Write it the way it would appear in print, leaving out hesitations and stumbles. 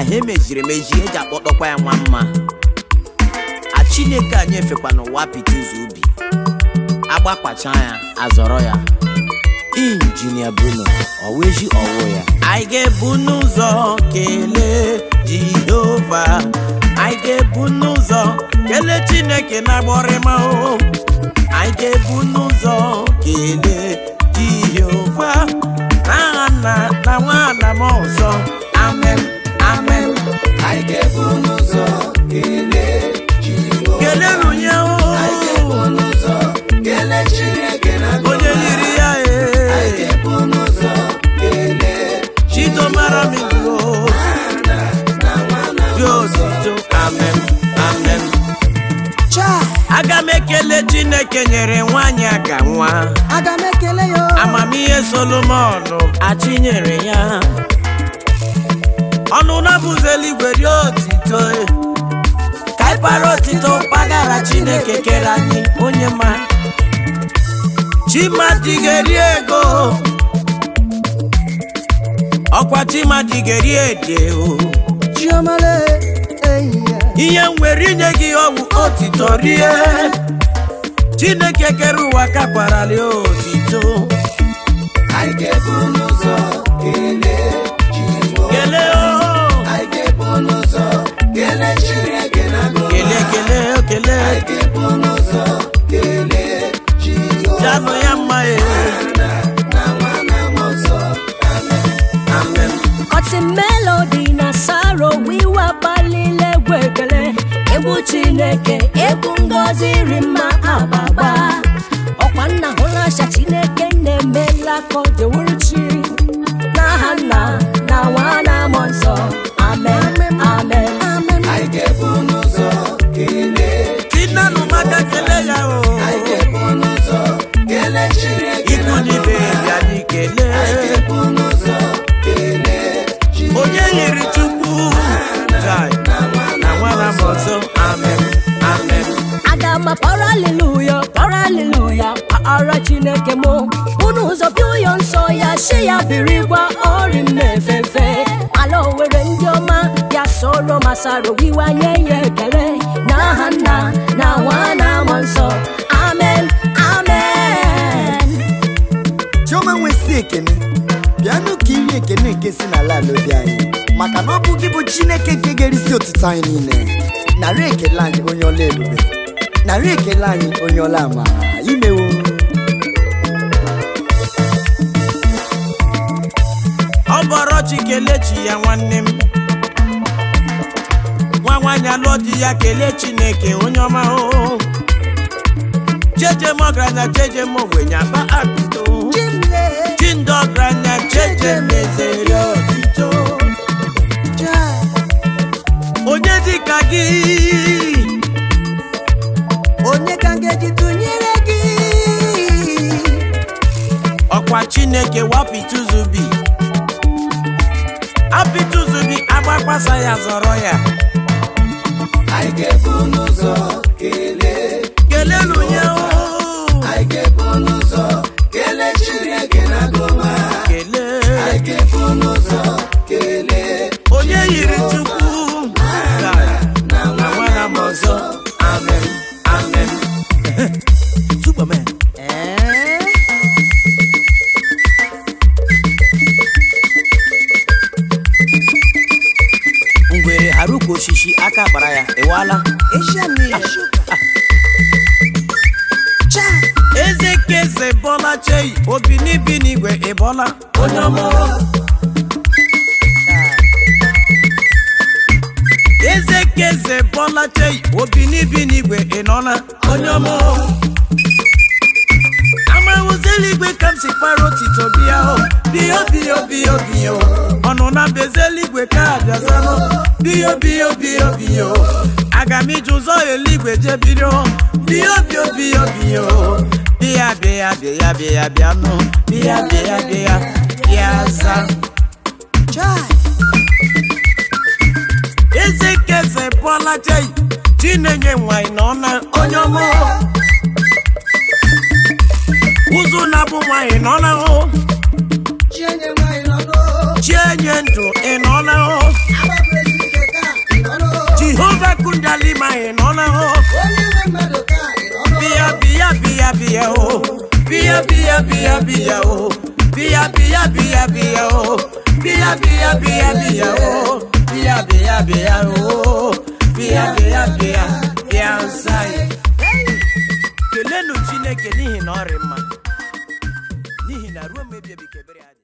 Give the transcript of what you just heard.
he mejiri eji akpọtọkwa ya nwa mma a Chineke anyị efekwa n'ụwa pịtị ụzọ ubi agbakpacha ya azọrọ ya Injinia Bruno oweji ọwụ ya anyị ga-ebu n'ụzọ kelee Jehova anyị ga-ebu n'ụzọ kelee Chineke na-agbọrịma o anyị ga-ebu n'ụzọ kelee Jehova na nwa na ọzọ amen amen anyị ga-ebu n'ụzọ kelee Jehova kelee onye o anyị ga-ebu n'ụzọ kelee Chineke na onye yiri ya anyị ga-ebu n'ụzọ kelee Chidomara migo Diosito amen amen aga m ekele Chineke nyere nwanyị aka nwa aga m ekele yo amamihe Solomon achinyere ya ọnụ na-abụzi eluigwe dị otito ka ịkpara otito mpaghara Chineke kere anyị onye ma Chimadigeri ego ọkwa Chimadigeri ede o Chiomale ihe nwere inye gị ọgwụ otito rie Chineke kere ụwa kakwarali otito anyị ga-ebu n'ụzọ kelee Jehova kelee o anyị ga-ebu n'ụzọ kelee Chineke na kelee anyị ga-ebu n'ụzọ kelee Jehova janụ ya mma na nwa na ọzọ amen Oti melody na saro wiwa balile gwekele egwu Chineke egwu ngozi rima ababa ọkwa nna hụlasha Chineke na-emela ka ọ dịwụrụ chi n'aha Nna na Nwa na Mmụọ Nsọ amen amen anyị ga-ebu n'ụzọ kelee tinanụ maka kelee ya o anyị ga-ebu n'ụzọ kelee Chineke ikwu n'ibe ya dị kelee anyị ga-ebu n'ụzọ kelee onye yiri Chukwu na Nwa na Mmụọ Nsọ amen amen aga m akpọrọ haleluya kpọrọ Chineke m unu ụzọ bịa ụyọ nsọ ya shi ya biri gwa ọrị mmefefe ala Owere ndị ọma ya soro masaro wiwanye ya ekele n'aha Nna na Nwa na Mmụọ Nsọ amen amen Chioma nwesi ekene bịanụ ka iri ekene nke si n'ala obi anyị maka na ọ bụ gị bụ Chineke nke ga-erisi otuto anyị niile narị ekele anyị onye ọla ebube narị ekele anyị onye ọla amara imewo ọ bọrọ chi kelee chi ya nwanne m nwa nwaanyị alụọ di ya kelee Chineke onye ọma o jeje m ọgaranya jeje m ogbenye akpa akụto chi ndị ọgaranya jeje mezere otito onye dịka gị onye ka m ga-eji tụnyere gị ọkwa Chineke wapịtụzubi apịtụzubi agbakwasa ya zọrọ ya anyị ga-ebu n'ụzọ kelee kelelu ya o anyị ga-ebu n'ụzọ kelee Chineke na goma kelee anyị ga-ebu n'ụzọ kelee onye yiri Chukwu na Nwa na Mmụọ Nsọ amen amen Superman ngwere haruko oshishi aka kpara ya ewala eze keze Bola Chei obi n'ibi n'igwe ịbọla onye ọmụrụ eze keze Bola Chei obi n'ibi n'igwe ịnọla onye ọmụrụ amahụzeligwe ka m si kpara otito bịa o biyo ọnụ na bezeligwe ka abịazanụ biyo aga m ije ụzọ eluigwe je bido biyo bịanụ bịa za eze keze Bola Chei Chinenye nwanyị nọ na onye ọmụ ụzụ na-abụ nwanyị nọ na hụ chienye ndụ ị nọ na hụ bia bia oh. Bia bia bia bia oh. Bia bia bia bia oh. Bia bia bia bia oh. Bia bia bia oh. Bia bia bia bia sai. Kelenu Chineke n'ihi na ọ rị mma. N'ihi na ruo mgbe ebighị